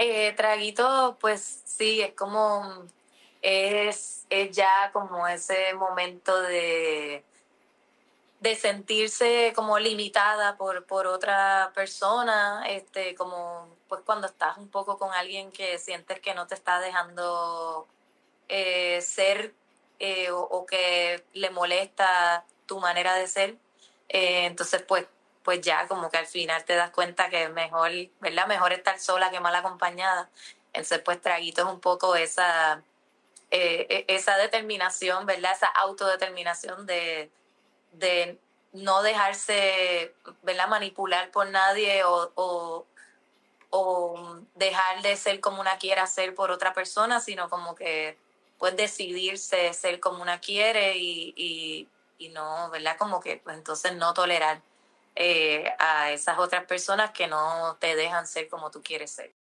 Traguito, pues sí, es como, es ya como ese momento de sentirse como limitada por otra persona, como pues cuando estás un poco con alguien que sientes que no te está dejando ser o que le molesta tu manera de ser, entonces pues ya como que al final te das cuenta que es mejor, ¿verdad? Mejor estar sola que mal acompañada. Entonces pues Traguito es un poco esa determinación, ¿verdad? Esa autodeterminación de no dejarse, ¿verdad? Manipular por nadie o dejar de ser como una quiera ser por otra persona, sino como que pues decidirse ser como una quiere y no, ¿verdad? Como que pues entonces no tolerar a esas otras personas que no te dejan ser como tú quieres ser.